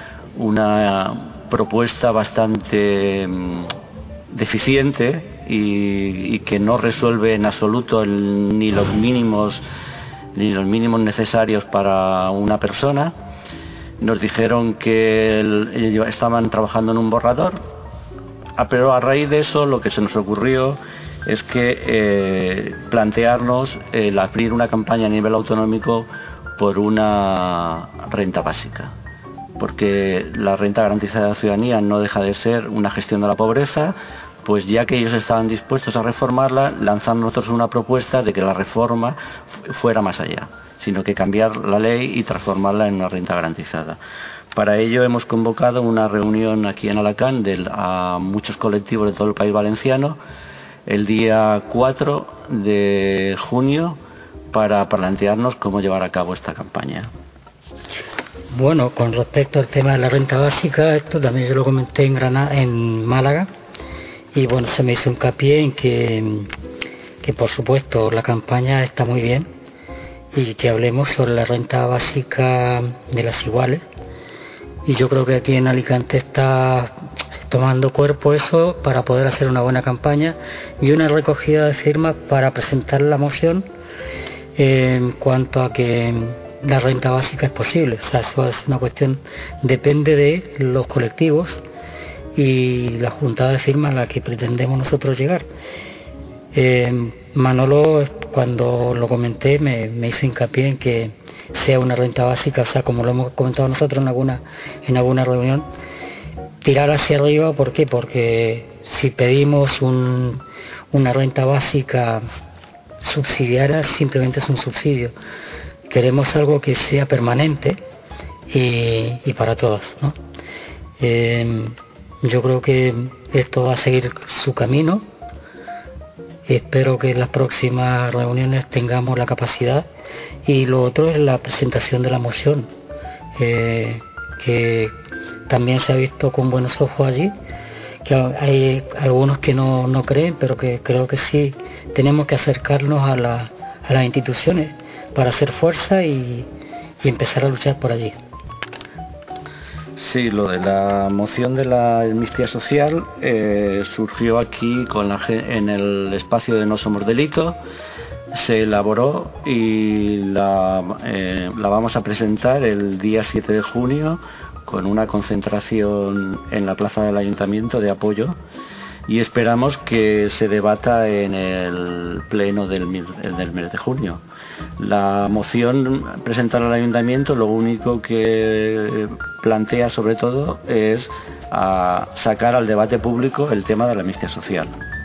una propuesta bastante um, deficiente y, y que no resuelve en absoluto el, ni los mínimos ni los mínimos necesarios para una persona. Nos dijeron que el, estaban trabajando en un borrador. Pero a raíz de eso lo que se nos ocurrió es que eh, plantearnos el abrir una campaña a nivel autonómico por una renta básica, porque la renta garantizada de la ciudadanía no deja de ser una gestión de la pobreza. Pues ya que ellos estaban dispuestos a reformarla, lanzamos nosotros una propuesta de que la reforma fuera más allá, sino que cambiar la ley y transformarla en una renta garantizada. Para ello hemos convocado una reunión aquí en Alacant de, a muchos colectivos de todo el país valenciano el día cuatro de junio para plantearnos cómo llevar a cabo esta campaña. Bueno, con respecto al tema de la renta básica, esto también yo lo comenté en Granada, en Málaga, y bueno, se me hizo hincapié en que, que por supuesto la campaña está muy bien y que hablemos sobre la renta básica de las iguales. Y yo creo que aquí en Alicante está tomando cuerpo eso para poder hacer una buena campaña y una recogida de firmas para presentar la moción en cuanto a que la renta básica es posible. O sea, eso es una cuestión, depende de los colectivos y la juntada de firmas a la que pretendemos nosotros llegar. Eh, Manolo, cuando lo comenté, me, me hizo hincapié en que sea una renta básica, o sea, como lo hemos comentado nosotros en alguna en alguna reunión, tirar hacia arriba. ¿Por qué? Porque si pedimos un, una renta básica subsidiaria, simplemente es un subsidio. Queremos algo que sea permanente y, y para todos, ¿no? Eh, yo creo que esto va a seguir su camino. Espero que en las próximas reuniones tengamos la capacidad. Y lo otro es la presentación de la moción, eh, que también se ha visto con buenos ojos allí, que hay algunos que no, no creen, pero que creo que sí tenemos que acercarnos a, la, a las instituciones para hacer fuerza y, y empezar a luchar por allí. Sí, lo de la moción de la amnistía social eh, surgió aquí con la, en el espacio de No Somos Delito. Se elaboró y la, eh, la vamos a presentar el día siete de junio con una concentración en la plaza del ayuntamiento de apoyo, y esperamos que se debata en el pleno del, del mes de junio. La moción presentada al ayuntamiento lo único que plantea sobre todo es a sacar al debate público el tema de la amnistía social.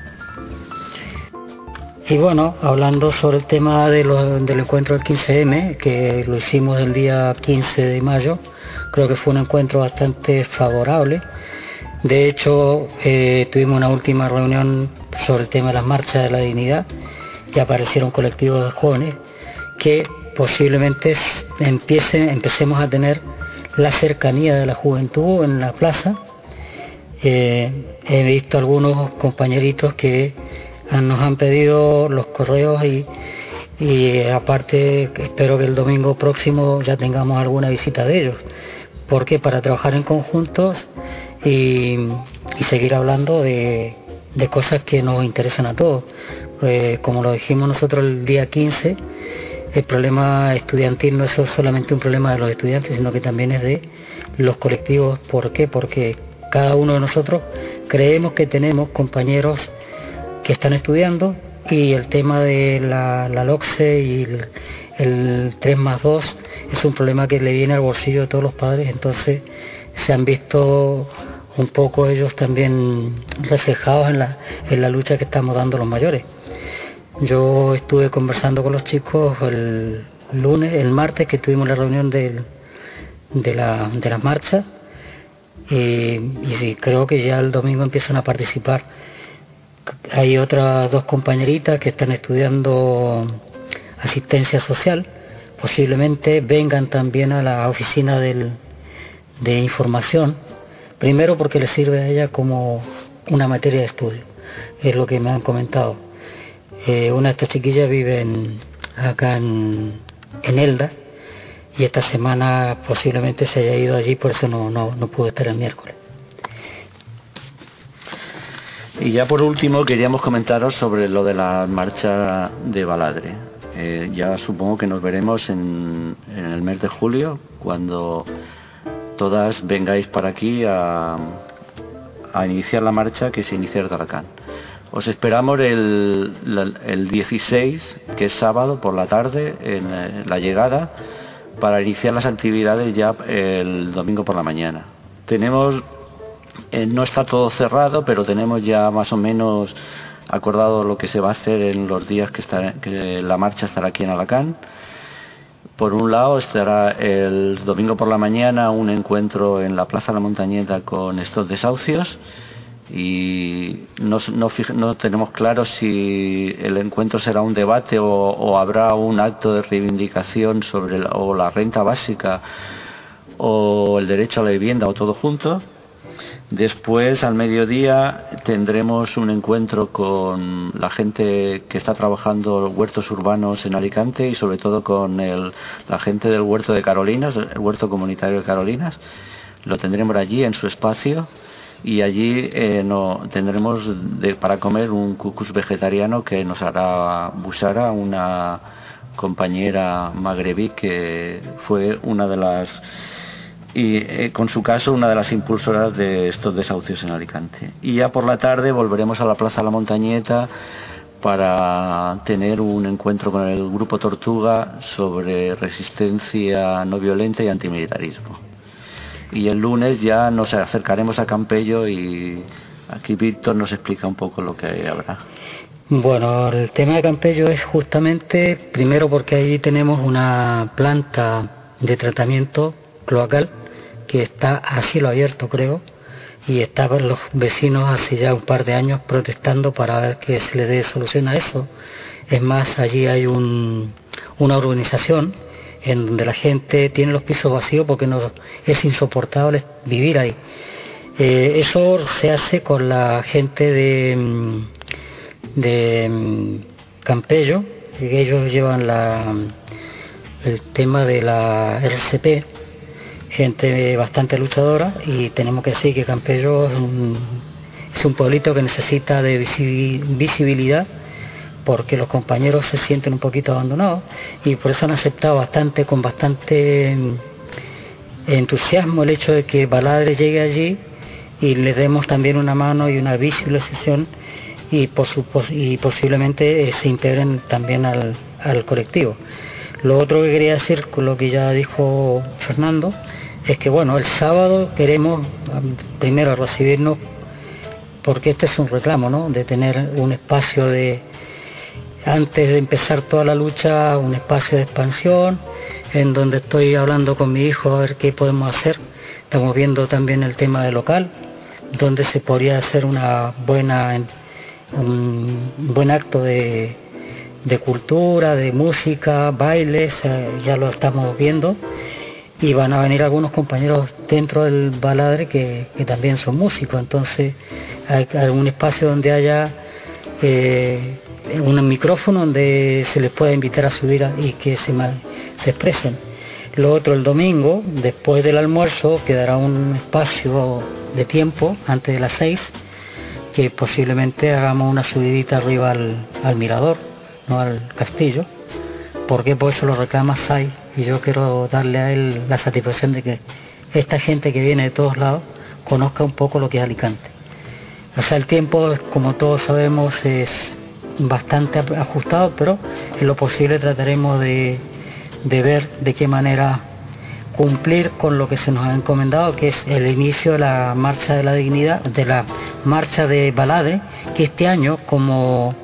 Y bueno, hablando sobre el tema de lo, del encuentro del quince eme, que lo hicimos el día quince de mayo, creo que fue un encuentro bastante favorable. De hecho, eh, tuvimos una última reunión sobre el tema de las marchas de la dignidad, que aparecieron colectivos de jóvenes, que posiblemente empiece, empecemos a tener la cercanía de la juventud en la plaza. Eh, he visto algunos compañeritos que nos han pedido los correos y, y aparte espero que el domingo próximo ya tengamos alguna visita de ellos. ¿Por qué? Para trabajar en conjuntos y, y seguir hablando de, de cosas que nos interesan a todos. Eh, como lo dijimos nosotros el día quince, el problema estudiantil no es solamente un problema de los estudiantes, sino que también es de los colectivos. ¿Por qué? Porque cada uno de nosotros creemos que tenemos compañeros que están estudiando y el tema de la, la LOCSE y el, el tres más dos es un problema que le viene al bolsillo de todos los padres. Entonces se han visto un poco ellos también reflejados en la, en la lucha que estamos dando los mayores. Yo estuve conversando con los chicos el lunes, el martes, que tuvimos la reunión de, de, la, de las marchas, y, y sí, creo que ya el domingo empiezan a participar. Hay otras dos compañeritas que están estudiando asistencia social, posiblemente vengan también a la oficina del, de información, primero porque les sirve a ella como una materia de estudio, es lo que me han comentado. Eh, una de estas chiquillas vive en, acá en, en Elda, y esta semana posiblemente se haya ido allí, por eso no, no, no pudo estar el miércoles. Y ya por último queríamos comentaros sobre lo de la marcha de Baladre. Eh, ya supongo que nos veremos en, en el mes de julio, cuando todas vengáis para aquí a, a iniciar la marcha que se inicia desde Alacant. Os esperamos el, el dieciséis, que es sábado por la tarde, en la llegada, para iniciar las actividades ya el domingo por la mañana. Tenemos, eh, no está todo cerrado, pero tenemos ya más o menos acordado lo que se va a hacer en los días que, está, que la marcha estará aquí en Alacant. Por un lado estará el domingo por la mañana un encuentro en la Plaza de la Montañeta con estos desahucios, y no, no, no tenemos claro si el encuentro será un debate o, o habrá un acto de reivindicación sobre la, o la renta básica o el derecho a la vivienda, o todo junto. Después, al mediodía, tendremos un encuentro con la gente que está trabajando huertos urbanos en Alicante, y sobre todo con el, la gente del huerto de Carolinas, el huerto comunitario de Carolinas. Lo tendremos allí en su espacio, y allí eh, no, tendremos de, para comer un cucús vegetariano que nos hará Busara, una compañera magrebí que fue una de las, y eh, con su caso, una de las impulsoras de estos desahucios en Alicante. Y ya por la tarde volveremos a la Plaza de la Montañeta para tener un encuentro con el Grupo Tortuga sobre resistencia no violenta y antimilitarismo. Y el lunes ya nos acercaremos a Campello, y aquí Víctor nos explica un poco lo que habrá. Bueno, el tema de Campello es justamente, primero porque ahí tenemos una planta de tratamiento cloacal que está a cielo abierto, creo, y estaban los vecinos hace ya un par de años protestando para ver que se le dé solución a eso. Es más, allí hay un, una urbanización en donde la gente tiene los pisos vacíos porque no es insoportable vivir ahí. Eh, eso se hace con la gente de, de Campello, que ellos llevan la, el tema de la R C P, gente bastante luchadora, y tenemos que decir que Campello es un, es un pueblito que necesita de visibilidad, porque los compañeros se sienten un poquito abandonados, y por eso han aceptado bastante, con bastante entusiasmo, el hecho de que Baladre llegue allí y le demos también una mano y una visualización, y, por su, y posiblemente se integren también al, al colectivo. Lo otro que quería decir, con lo que ya dijo Fernando, es que bueno, el sábado queremos primero recibirnos, porque este es un reclamo, ¿no?, de tener un espacio de, antes de empezar toda la lucha, un espacio de expansión, en donde estoy hablando con mi hijo a ver qué podemos hacer. Estamos viendo también el tema del local, donde se podría hacer una buena, un buen acto de, de cultura, de música, bailes, ya lo estamos viendo, y van a venir algunos compañeros dentro del Baladre que, que también son músicos, entonces hay algún espacio donde haya eh, un micrófono donde se les pueda invitar a subir y que se, se expresen. Lo otro, el domingo, después del almuerzo, quedará un espacio de tiempo antes de las seis, que posiblemente hagamos una subidita arriba al, al mirador, no al castillo, porque por eso lo reclama Sai, y yo quiero darle a él la satisfacción de que esta gente que viene de todos lados conozca un poco lo que es Alicante. O sea, el tiempo, como todos sabemos, es bastante ajustado, pero en lo posible trataremos de, de ver de qué manera cumplir con lo que se nos ha encomendado, que es el inicio de la Marcha de la Dignidad, de la Marcha de Baladre, que este año, como,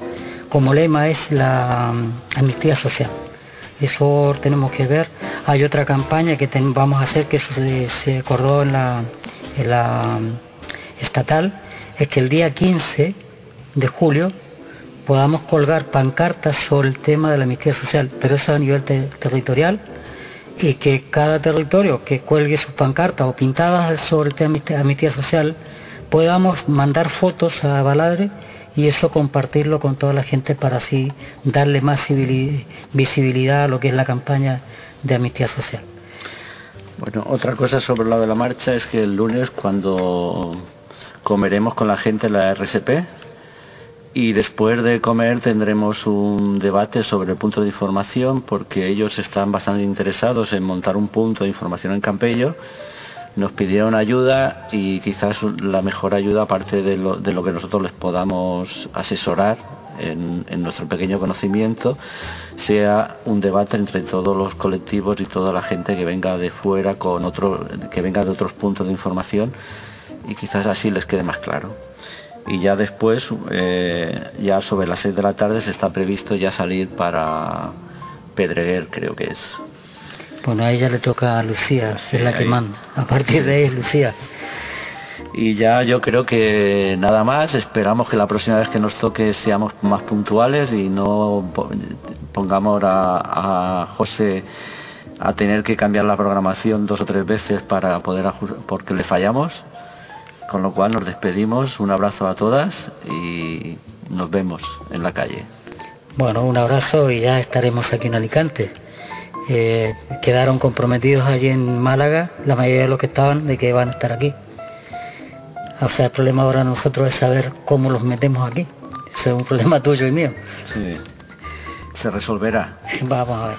como lema es la amnistía social. Eso tenemos que ver. Hay otra campaña que ten, vamos a hacer, que se, se acordó en la, en la estatal, es que el día quince de julio podamos colgar pancartas sobre el tema de la amnistía social, pero eso a nivel te, territorial, y que cada territorio que cuelgue sus pancartas o pintadas sobre el tema de amnistía social, podamos mandar fotos a Baladre y eso compartirlo con toda la gente para así darle más visibilidad a lo que es la campaña de amnistía social. Bueno, otra cosa sobre lo de la marcha es que el lunes, cuando comeremos con la gente en la R S P, y después de comer tendremos un debate sobre el punto de información, porque ellos están bastante interesados en montar un punto de información en Campello. Nos pidieron ayuda y quizás la mejor ayuda, aparte de lo, de lo que nosotros les podamos asesorar en, en nuestro pequeño conocimiento, sea un debate entre todos los colectivos y toda la gente que venga de fuera, con otro, que venga de otros puntos de información, y quizás así les quede más claro. Y ya después, eh, ya sobre las seis de la tarde, se está previsto ya salir para Pedreguer, creo que es. Bueno, a ella le toca a Lucía, sí, es la que ahí manda. A partir de ahí es Lucía. Y ya yo creo que nada más. Esperamos que la próxima vez que nos toque seamos más puntuales y no pongamos a, a José a tener que cambiar la programación dos o tres veces para poder ajustar, porque le fallamos. Con lo cual nos despedimos. Un abrazo a todas y nos vemos en la calle. Bueno, un abrazo y ya estaremos aquí en Alicante. Eh, quedaron comprometidos allí en Málaga la mayoría de los que estaban de que van a estar aquí. O sea, el problema ahora nosotros es saber cómo los metemos aquí. Ese es un problema tuyo y mío. Sí, se resolverá. Vamos a ver.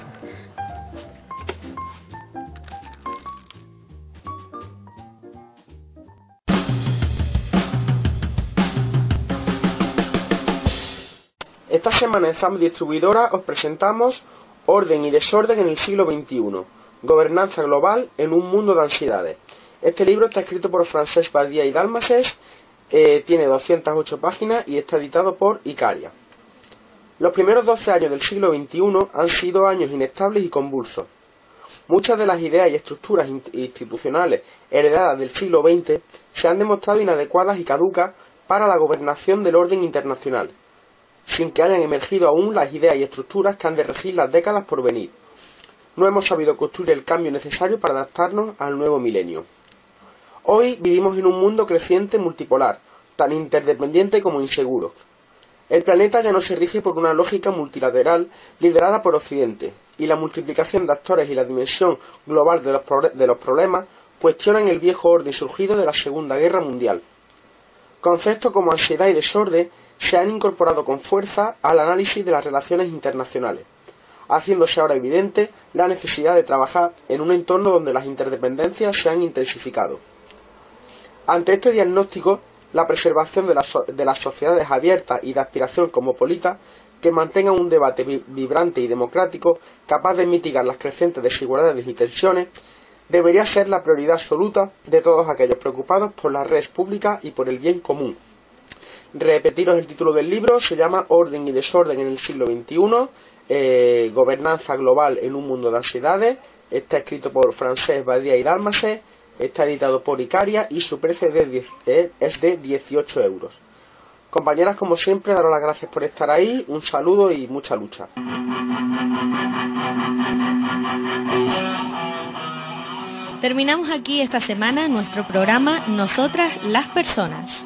Esta semana en Zam Distribuidora os presentamos Orden y desorden en el siglo veintiuno. Gobernanza global en un mundo de ansiedades. Este libro está escrito por Francesc Badia y Dalmases, eh, tiene doscientas ocho páginas y está editado por Icaria. Los primeros doce años del siglo veintiuno han sido años inestables y convulsos. Muchas de las ideas y estructuras institucionales heredadas del siglo veinte se han demostrado inadecuadas y caducas para la gobernación del orden internacional, sin que hayan emergido aún las ideas y estructuras que han de regir las décadas por venir. No hemos sabido construir el cambio necesario para adaptarnos al nuevo milenio. Hoy vivimos en un mundo creciente multipolar, tan interdependiente como inseguro. El planeta ya no se rige por una lógica multilateral liderada por Occidente, y la multiplicación de actores y la dimensión global de los, de los problemas cuestionan el viejo orden surgido de la Segunda Guerra Mundial. Conceptos como ansiedad y desorden se han incorporado con fuerza al análisis de las relaciones internacionales, haciéndose ahora evidente la necesidad de trabajar en un entorno donde las interdependencias se han intensificado. Ante este diagnóstico, la preservación de, la so de las sociedades abiertas y de aspiración cosmopolita que mantengan un debate vi vibrante y democrático capaz de mitigar las crecientes desigualdades y tensiones debería ser la prioridad absoluta de todos aquellos preocupados por la red pública y por el bien común. Repetiros el título del libro, se llama Orden y desorden en el siglo veintiuno, eh, Gobernanza global en un mundo de ansiedades. Está escrito por Francesc Badia y Dalmases, está editado por Icaria y su precio es de dieciocho euros. Compañeras, como siempre, daros las gracias por estar ahí, un saludo y mucha lucha. Terminamos aquí esta semana nuestro programa Nosotras las Personas.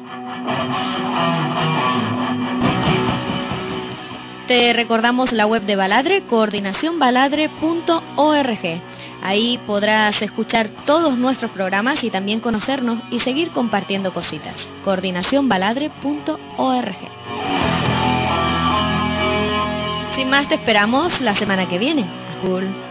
Te recordamos la web de Baladre, coordinación baladre punto org. Ahí podrás escuchar todos nuestros programas y también conocernos y seguir compartiendo cositas. coordinación baladre punto org. Sin más, te esperamos la semana que viene. Cool.